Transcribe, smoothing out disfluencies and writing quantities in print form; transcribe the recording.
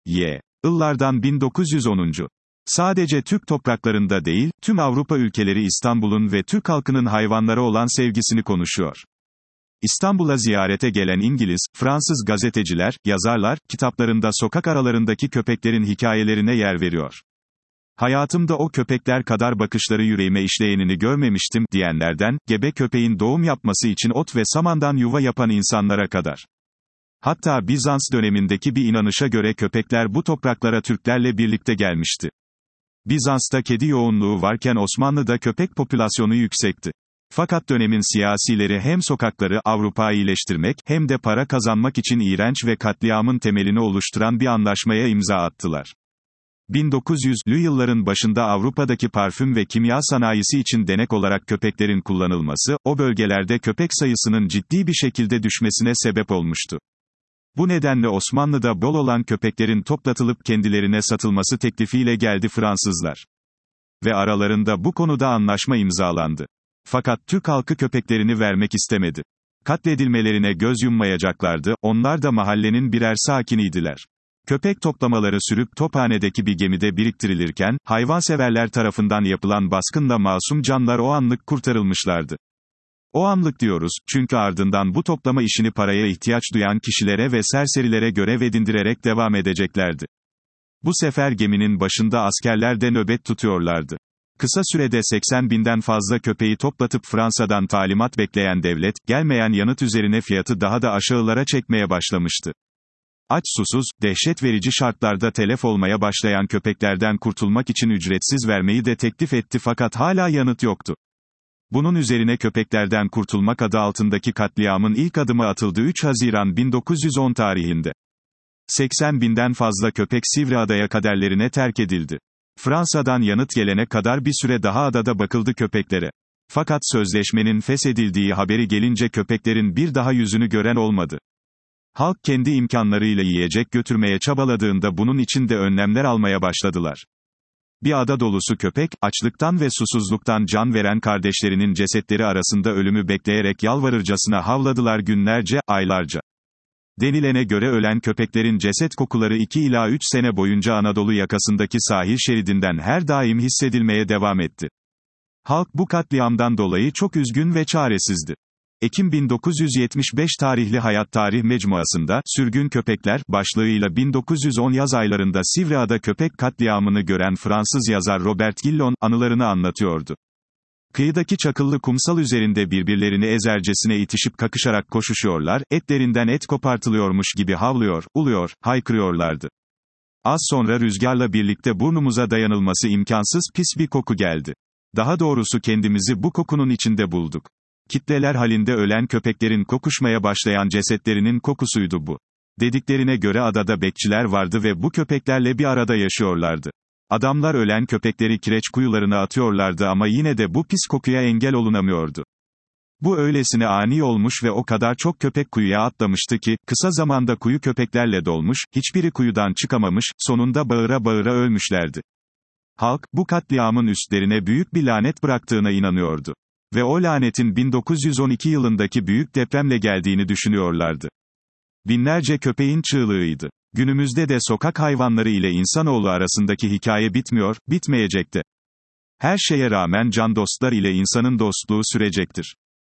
Yıllardan 1910. Sadece Türk topraklarında değil, tüm Avrupa ülkeleri İstanbul'un ve Türk halkının hayvanlara olan sevgisini konuşuyor. İstanbul'a ziyarete gelen İngiliz, Fransız gazeteciler, yazarlar, kitaplarında sokak aralarındaki köpeklerin hikayelerine yer veriyor. Hayatımda o köpekler kadar bakışları yüreğime işleyenini görmemiştim, diyenlerden, gebe köpeğin doğum yapması için ot ve samandan yuva yapan insanlara kadar. Hatta Bizans dönemindeki bir inanışa göre köpekler bu topraklara Türklerle birlikte gelmişti. Bizans'ta kedi yoğunluğu varken Osmanlı'da köpek popülasyonu yüksekti. Fakat dönemin siyasileri hem sokakları Avrupaileştirmek, hem de para kazanmak için iğrenç ve katliamın temelini oluşturan bir anlaşmaya imza attılar. 1900'lü yılların başında Avrupa'daki parfüm ve kimya sanayisi için denek olarak köpeklerin kullanılması, o bölgelerde köpek sayısının ciddi bir şekilde düşmesine sebep olmuştu. Bu nedenle Osmanlı'da bol olan köpeklerin toplatılıp kendilerine satılması teklifiyle geldi Fransızlar. Ve aralarında bu konuda anlaşma imzalandı. Fakat Türk halkı köpeklerini vermek istemedi. Katledilmelerine göz yummayacaklardı, onlar da mahallenin birer sakiniydiler. Köpek toplamaları sürüp Tophane'deki bir gemide biriktirilirken, hayvanseverler tarafından yapılan baskınla masum canlar o anlık kurtarılmışlardı. O anlık diyoruz, çünkü ardından bu toplama işini paraya ihtiyaç duyan kişilere ve serserilere görev edindirerek devam edeceklerdi. Bu sefer geminin başında askerler de nöbet tutuyorlardı. Kısa sürede 80.000'den fazla köpeği toplatıp Fransa'dan talimat bekleyen devlet, gelmeyen yanıt üzerine fiyatı daha da aşağılara çekmeye başlamıştı. Aç susuz, dehşet verici şartlarda telef olmaya başlayan köpeklerden kurtulmak için ücretsiz vermeyi de teklif etti fakat hala yanıt yoktu. Bunun üzerine köpeklerden kurtulmak adı altındaki katliamın ilk adımı atıldı 3 Haziran 1910 tarihinde. 80.000'den fazla köpek Sivriada'ya kaderlerine terk edildi. Fransa'dan yanıt gelene kadar bir süre daha adada bakıldı köpeklere. Fakat sözleşmenin feshedildiği haberi gelince köpeklerin bir daha yüzünü gören olmadı. Halk kendi imkanlarıyla yiyecek götürmeye çabaladığında bunun için de önlemler almaya başladılar. Bir ada dolusu köpek, açlıktan ve susuzluktan can veren kardeşlerinin cesetleri arasında ölümü bekleyerek yalvarırcasına havladılar günlerce, aylarca. Denilene göre ölen köpeklerin ceset kokuları 2 ila 3 sene boyunca Anadolu yakasındaki sahil şeridinden her daim hissedilmeye devam etti. Halk bu katliamdan dolayı çok üzgün ve çaresizdi. Ekim 1975 tarihli Hayat Tarih Mecmuası'nda, Sürgün Köpekler, başlığıyla 1910 yaz aylarında Sivriada köpek katliamını gören Fransız yazar Robert Gillon, anılarını anlatıyordu. Kıyıdaki çakıllı kumsal üzerinde birbirlerini ezercesine itişip kakışarak koşuşuyorlar, etlerinden et kopartılıyormuş gibi havlıyor, uluyor, haykırıyorlardı. Az sonra rüzgarla birlikte burnumuza dayanılması imkansız pis bir koku geldi. Daha doğrusu kendimizi bu kokunun içinde bulduk. Kitleler halinde ölen köpeklerin kokuşmaya başlayan cesetlerinin kokusuydu bu. Dediklerine göre adada bekçiler vardı ve bu köpeklerle bir arada yaşıyorlardı. Adamlar ölen köpekleri kireç kuyularına atıyorlardı ama yine de bu pis kokuya engel olunamıyordu. Bu öylesine ani olmuş ve o kadar çok köpek kuyuya atlamıştı ki, kısa zamanda kuyu köpeklerle dolmuş, hiçbiri kuyudan çıkamamış, sonunda bağıra bağıra ölmüşlerdi. Halk, bu katliamın üstlerine büyük bir lanet bıraktığına inanıyordu. Ve o lanetin 1912 yılındaki büyük depremle geldiğini düşünüyorlardı. Binlerce köpeğin çığlığıydı. Günümüzde de sokak hayvanları ile insanoğlu arasındaki hikaye bitmiyor, bitmeyecekti. Her şeye rağmen can dostlar ile insanın dostluğu sürecektir.